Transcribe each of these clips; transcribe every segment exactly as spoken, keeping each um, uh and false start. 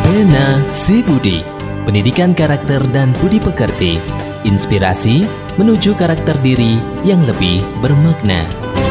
Pena Si Budi, pendidikan karakter dan budi pekerti, inspirasi menuju karakter diri yang lebih bermakna.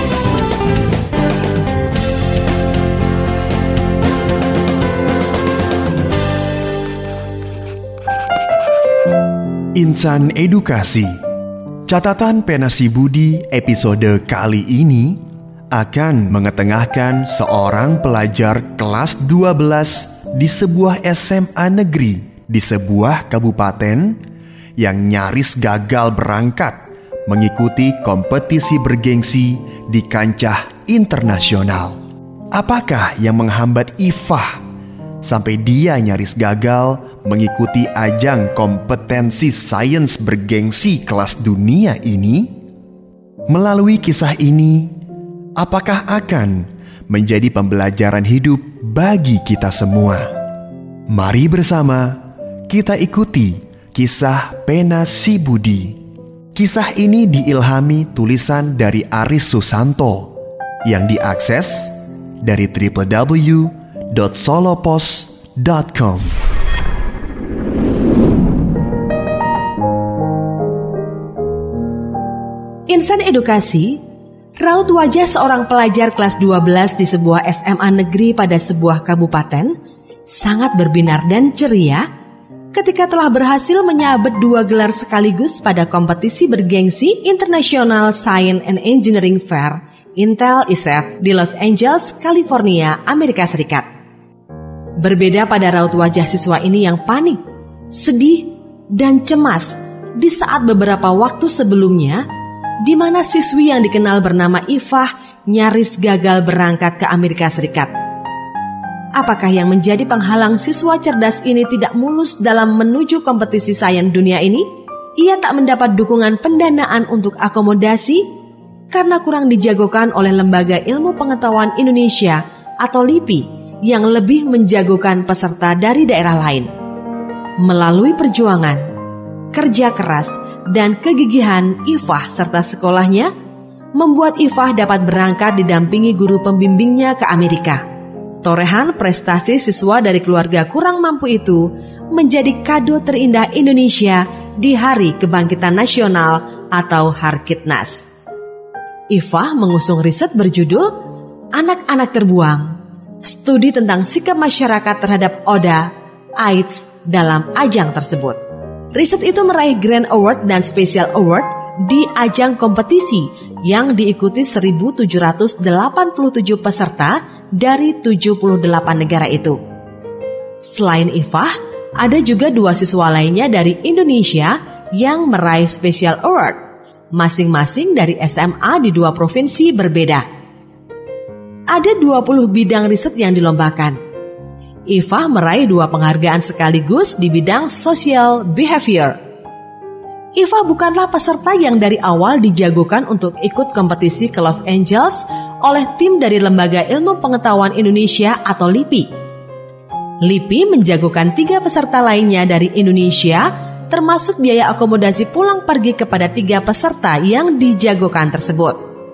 Insan Edukasi. Catatan Pena Si Budi episode kali ini akan mengetengahkan seorang pelajar kelas dua belas di sebuah S M A negeri di sebuah kabupaten yang nyaris gagal berangkat mengikuti kompetisi bergengsi di kancah internasional. Apakah yang menghambat Ifah sampai dia nyaris gagal mengikuti ajang kompetensi sains bergengsi kelas dunia ini? Melalui kisah ini, apakah akan menjadi pembelajaran hidup bagi kita semua? Mari bersama kita ikuti kisah Pena Si Budi. Kisah ini diilhami tulisan dari Aris Susanto yang diakses dari w w w dot solopos dot com. Insan Edukasi, raut wajah seorang pelajar kelas dua belas di sebuah S M A negeri pada sebuah kabupaten sangat berbinar dan ceria ketika telah berhasil menyabet dua gelar sekaligus pada kompetisi bergengsi International Science and Engineering Fair Intel I S E F di Los Angeles, California, Amerika Serikat. Berbeda pada raut wajah siswa ini yang panik, sedih, dan cemas di saat beberapa waktu sebelumnya di mana siswi yang dikenal bernama Ifah nyaris gagal berangkat ke Amerika Serikat. Apakah yang menjadi penghalang siswa cerdas ini tidak mulus dalam menuju kompetisi sains dunia ini? Ia tak mendapat dukungan pendanaan untuk akomodasi karena kurang dijagokan oleh Lembaga Ilmu Pengetahuan Indonesia atau L I P I yang lebih menjagokan peserta dari daerah lain. Melalui perjuangan, kerja keras, dan kegigihan Ifah serta sekolahnya membuat Ifah dapat berangkat didampingi guru pembimbingnya ke Amerika. Torehan prestasi siswa dari keluarga kurang mampu itu menjadi kado terindah Indonesia di Hari Kebangkitan Nasional atau Harkitnas. Ifah mengusung riset berjudul Anak-anak Terbuang, studi tentang sikap masyarakat terhadap O D A, AIDS dalam ajang tersebut. Riset itu meraih Grand Award dan Special Award di ajang kompetisi yang diikuti seribu tujuh ratus delapan puluh tujuh peserta dari tujuh puluh delapan negara itu. Selain Ifah, ada juga dua siswa lainnya dari Indonesia yang meraih Special Award, masing-masing dari S M A di dua provinsi berbeda. Ada dua puluh bidang riset yang dilombakan. Ifah meraih dua penghargaan sekaligus di bidang social behavior. Ifah bukanlah peserta yang dari awal dijagokan untuk ikut kompetisi ke Los Angeles oleh tim dari Lembaga Ilmu Pengetahuan Indonesia atau L I P I. L I P I menjagokan tiga peserta lainnya dari Indonesia, termasuk biaya akomodasi pulang pergi kepada tiga peserta yang dijagokan tersebut.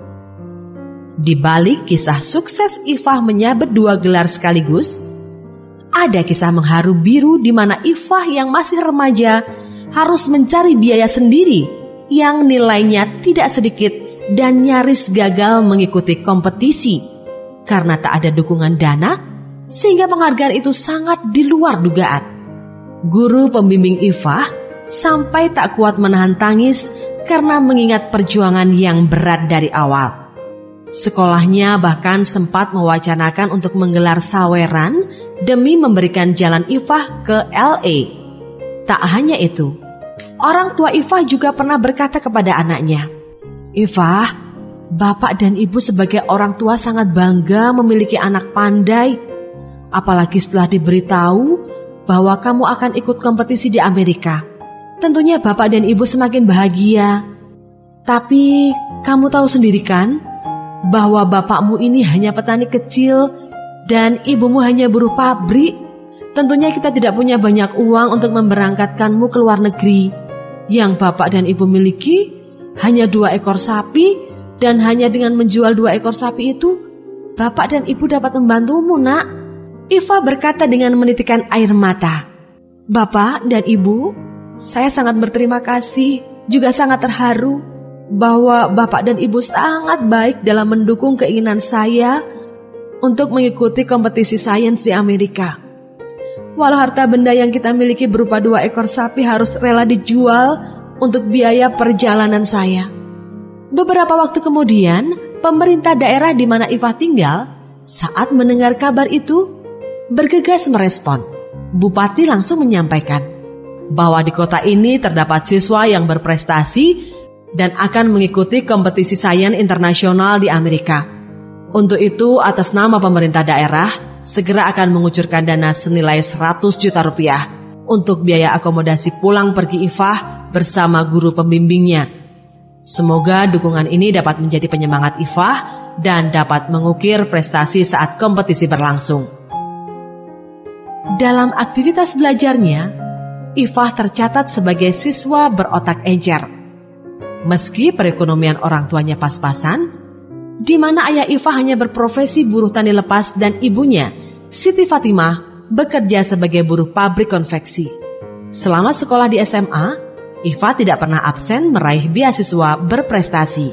Di balik kisah sukses Ifah menyabet dua gelar sekaligus, ada kisah mengharu biru di mana Ifah yang masih remaja harus mencari biaya sendiri yang nilainya tidak sedikit dan nyaris gagal mengikuti kompetisi karena tak ada dukungan dana sehingga penghargaan itu sangat di luar dugaan. Guru pembimbing Ifah sampai tak kuat menahan tangis karena mengingat perjuangan yang berat dari awal. Sekolahnya bahkan sempat mewacanakan untuk menggelar saweran demi memberikan jalan Ifah ke L A. Tak hanya itu, orang tua Ifah juga pernah berkata kepada anaknya, "Ifah, bapak dan ibu sebagai orang tua sangat bangga memiliki anak pandai. Apalagi setelah diberitahu bahwa kamu akan ikut kompetisi di Amerika. Tentunya bapak dan ibu semakin bahagia. Tapi kamu tahu sendiri kan, bahwa bapakmu ini hanya petani kecil dan ibumu hanya buruh pabrik. Tentunya kita tidak punya banyak uang untuk memberangkatkanmu ke luar negeri. Yang bapak dan ibu miliki hanya dua ekor sapi, dan hanya dengan menjual dua ekor sapi itu, bapak dan ibu dapat membantumu, nak." Iva berkata dengan menitikkan air mata, "Bapak dan Ibu, saya sangat berterima kasih, juga sangat terharu bahwa Bapak dan Ibu sangat baik dalam mendukung keinginan saya untuk mengikuti kompetisi sains di Amerika. Walau harta benda yang kita miliki berupa dua ekor sapi harus rela dijual untuk biaya perjalanan saya." Beberapa waktu kemudian, pemerintah daerah di mana Iva tinggal saat mendengar kabar itu bergegas merespon. Bupati langsung menyampaikan bahwa di kota ini terdapat siswa yang berprestasi dan akan mengikuti kompetisi sains internasional di Amerika. Untuk itu, atas nama pemerintah daerah, segera akan mengucurkan dana senilai seratus juta rupiah untuk biaya akomodasi pulang pergi Iva bersama guru pembimbingnya. Semoga dukungan ini dapat menjadi penyemangat Iva dan dapat mengukir prestasi saat kompetisi berlangsung. Dalam aktivitas belajarnya, Iva tercatat sebagai siswa berotak encer. Meski perekonomian orang tuanya pas-pasan, di mana ayah Iva hanya berprofesi buruh tani lepas dan ibunya, Siti Fatimah, bekerja sebagai buruh pabrik konveksi. Selama sekolah di S M A, Iva tidak pernah absen meraih beasiswa berprestasi.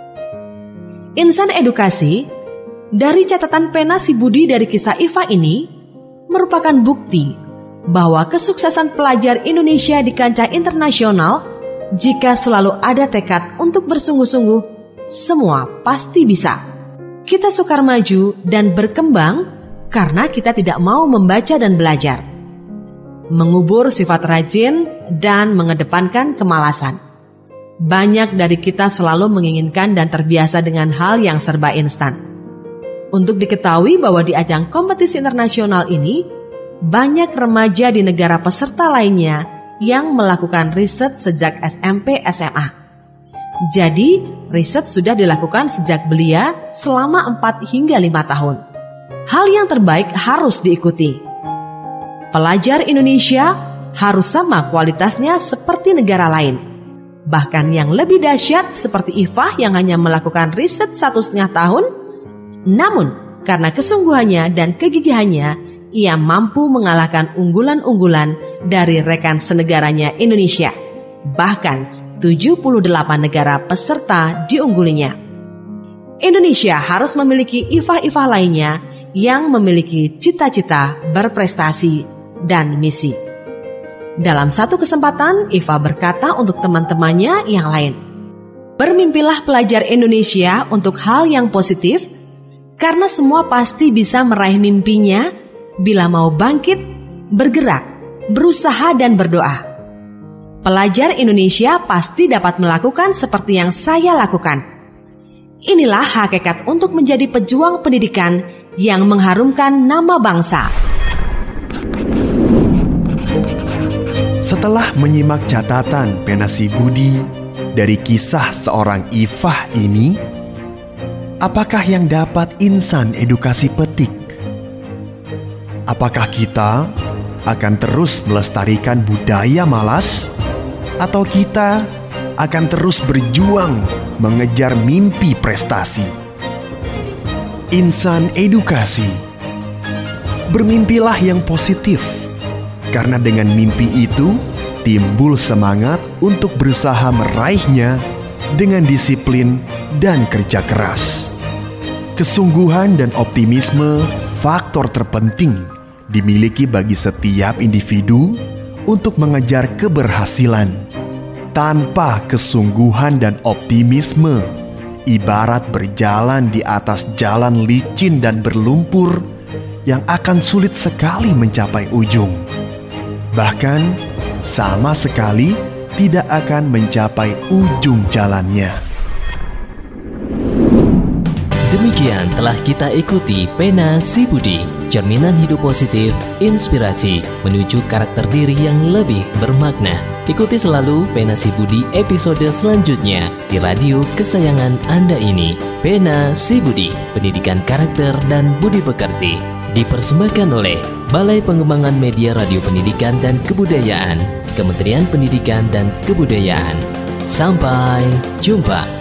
Insan edukasi, dari catatan pena si Budi dari kisah Iva ini, merupakan bukti bahwa kesuksesan pelajar Indonesia di kancah internasional, jika selalu ada tekad untuk bersungguh-sungguh, semua pasti bisa. Kita sukar maju dan berkembang karena kita tidak mau membaca dan belajar, mengubur sifat rajin dan mengedepankan kemalasan. Banyak dari kita selalu menginginkan dan terbiasa dengan hal yang serba instan. Untuk diketahui bahwa di ajang kompetisi internasional ini, banyak remaja di negara peserta lainnya yang melakukan riset sejak S M P S M A. Jadi, riset sudah dilakukan sejak belia selama empat hingga lima tahun. Hal yang terbaik harus diikuti. Pelajar Indonesia harus sama kualitasnya seperti negara lain. Bahkan yang lebih dahsyat seperti Iva yang hanya melakukan riset satu setengah tahun, namun karena kesungguhannya dan kegigihannya, ia mampu mengalahkan unggulan-unggulan dari rekan senegaranya Indonesia. Bahkan tujuh puluh delapan negara peserta diunggulinya. Indonesia harus memiliki Iva-Iva lainnya yang memiliki cita-cita, berprestasi, dan misi. Dalam satu kesempatan, Iva berkata untuk teman-temannya yang lain, "Bermimpilah pelajar Indonesia untuk hal yang positif, karena semua pasti bisa meraih mimpinya bila mau bangkit, bergerak, berusaha dan berdoa. Pelajar Indonesia pasti dapat melakukan seperti yang saya lakukan. Inilah hakikat untuk menjadi pejuang pendidikan yang mengharumkan nama bangsa." Setelah menyimak catatan pena si Budi dari kisah seorang Iva ini, apakah yang dapat insan edukasi petik? Apakah kita akan terus melestarikan budaya malas? Atau kita akan terus berjuang mengejar mimpi prestasi? Insan edukasi, bermimpilah yang positif, karena dengan mimpi itu timbul semangat untuk berusaha meraihnya dengan disiplin dan kerja keras. Kesungguhan dan optimisme faktor terpenting dimiliki bagi setiap individu untuk mengejar keberhasilan. Tanpa kesungguhan dan optimisme, ibarat berjalan di atas jalan licin dan berlumpur yang akan sulit sekali mencapai ujung. Bahkan sama sekali tidak akan mencapai ujung jalannya. Demikian telah kita ikuti Pena si Budi, cerminan hidup positif, inspirasi menuju karakter diri yang lebih bermakna. Ikuti selalu Pena si Budi episode selanjutnya di radio kesayangan Anda ini. Pena si Budi, pendidikan karakter dan budi pekerti, dipersembahkan oleh Balai Pengembangan Media Radio Pendidikan dan Kebudayaan, Kementerian Pendidikan dan Kebudayaan. Sampai jumpa.